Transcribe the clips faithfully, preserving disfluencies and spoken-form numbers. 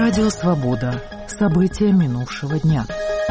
Радио «Свобода». События минувшего дня.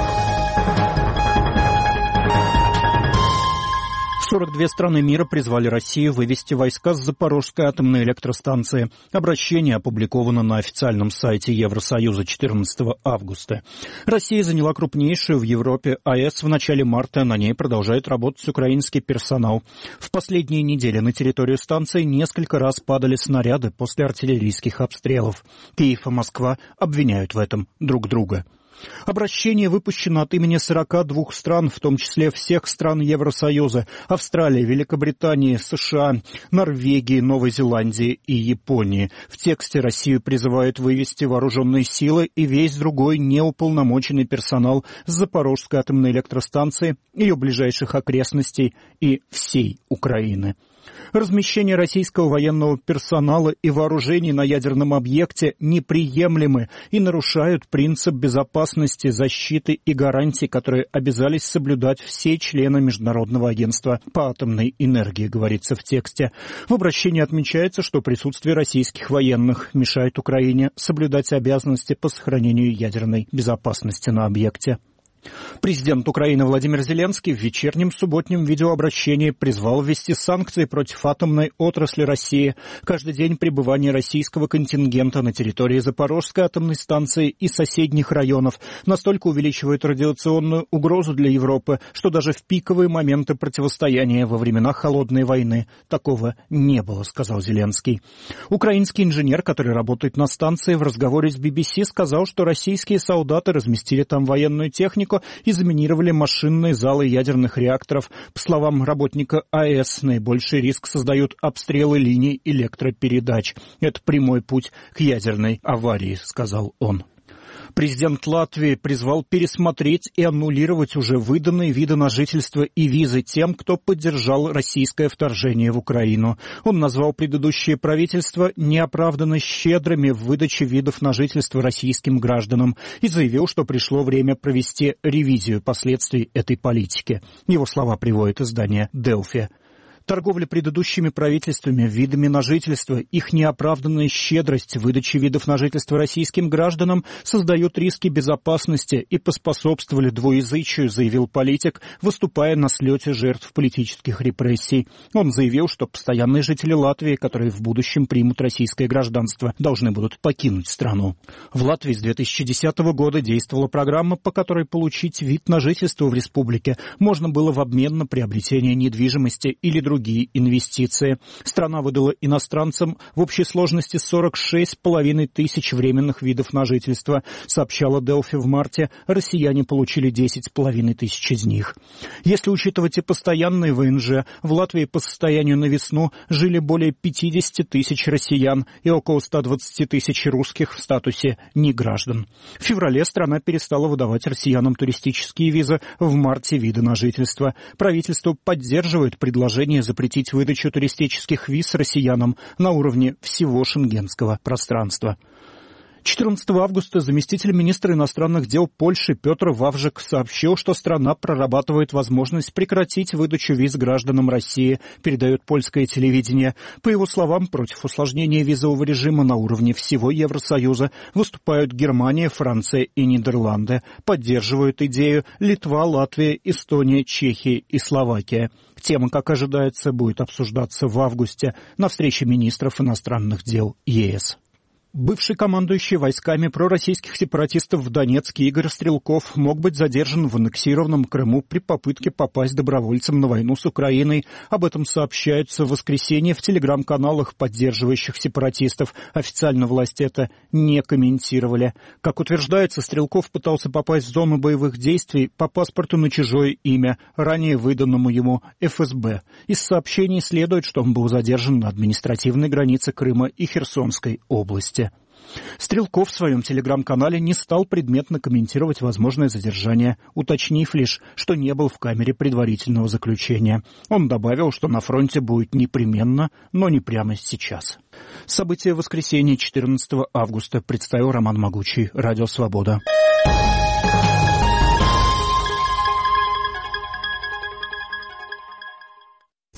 сорок две страны мира призвали Россию вывести войска с Запорожской атомной электростанции. Обращение опубликовано на официальном сайте Евросоюза четырнадцатого августа. Россия заняла крупнейшую в Европе АЭС в начале марта. На ней продолжает работать украинский персонал. В последние недели на территорию станции несколько раз падали снаряды после артиллерийских обстрелов. Киев и Москва обвиняют в этом друг друга. Обращение выпущено от имени сорока двух стран, в том числе всех стран Евросоюза, Австралии, Великобритании, США, Норвегии, Новой Зеландии и Японии. В тексте Россию призывают вывести вооруженные силы и весь другой неуполномоченный персонал с Запорожской атомной электростанции, ее ближайших окрестностей и всей Украины. Размещение российского военного персонала и вооружений на ядерном объекте неприемлемы и нарушают принцип безопасности, защиты и гарантий, которые обязались соблюдать все члены Международного агентства по атомной энергии, говорится в тексте. В обращении отмечается, что присутствие российских военных мешает Украине соблюдать обязанности по сохранению ядерной безопасности на объекте. Президент Украины Владимир Зеленский в вечернем субботнем видеообращении призвал ввести санкции против атомной отрасли России. Каждый день пребывания российского контингента на территории Запорожской атомной станции и соседних районов настолько увеличивает радиационную угрозу для Европы, что даже в пиковые моменты противостояния во времена Холодной войны такого не было, сказал Зеленский. Украинский инженер, который работает на станции, в разговоре с би би си сказал, что российские солдаты разместили там военную технику и заминировали машинные залы ядерных реакторов. По словам работника АЭС, наибольший риск создают обстрелы линий электропередач. Это прямой путь к ядерной аварии, сказал он. Президент Латвии призвал пересмотреть и аннулировать уже выданные виды на жительство и визы тем, кто поддержал российское вторжение в Украину. Он назвал предыдущее правительство неоправданно щедрыми в выдаче видов на жительство российским гражданам и заявил, что пришло время провести ревизию последствий этой политики. Его слова приводит издание «Делфи». Торговля предыдущими правительствами видами на жительство, их неоправданная щедрость в выдаче видов на жительство российским гражданам создают риски безопасности и поспособствовали двуязычию, заявил политик, выступая на слете жертв политических репрессий. Он заявил, что постоянные жители Латвии, которые в будущем примут российское гражданство, должны будут покинуть страну. В Латвии с две тысячи десятого года действовала программа, по которой получить вид на жительство в республике можно было в обмен на приобретение недвижимости или других другие инвестиции. Страна выдала иностранцам в общей сложности сорок шесть с половиной тысяч временных видов на жительство, сообщала Делфи в марте. Россияне получили десять с половиной тысяч из них. Если учитывать и постоянные вэ эн жэ, в Латвии по состоянию на весну жили более пятьдесят тысяч россиян и около ста двадцати тысяч русских в статусе неграждан. В феврале страна перестала выдавать россиянам туристические визы, в марте виды на жительство. Правительство поддерживает предложение запретить выдачу туристических виз россиянам на уровне всего шенгенского пространства. четырнадцатого августа заместитель министра иностранных дел Польши Петр Вавжик сообщил, что страна прорабатывает возможность прекратить выдачу виз гражданам России, передает польское телевидение. По его словам, против усложнения визового режима на уровне всего Евросоюза выступают Германия, Франция и Нидерланды. Поддерживают идею Литва, Латвия, Эстония, Чехия и Словакия. Тема, как ожидается, будет обсуждаться в августе на встрече министров иностранных дел е эс. Бывший командующий войсками пророссийских сепаратистов в Донецке Игорь Стрелков мог быть задержан в аннексированном Крыму при попытке попасть добровольцем на войну с Украиной. Об этом сообщается в воскресенье в телеграм-каналах, поддерживающих сепаратистов. Официально власти это не комментировали. Как утверждается, Стрелков пытался попасть в зону боевых действий по паспорту на чужое имя, ранее выданному ему эф эс бэ. Из сообщений следует, что он был задержан на административной границе Крыма и Херсонской области. Стрелков в своем телеграм-канале не стал предметно комментировать возможное задержание, уточнив лишь, что не был в камере предварительного заключения. Он добавил, что на фронте будет непременно, но не прямо сейчас. События воскресенья четырнадцатого августа представил Роман Могучий, Радио Свобода.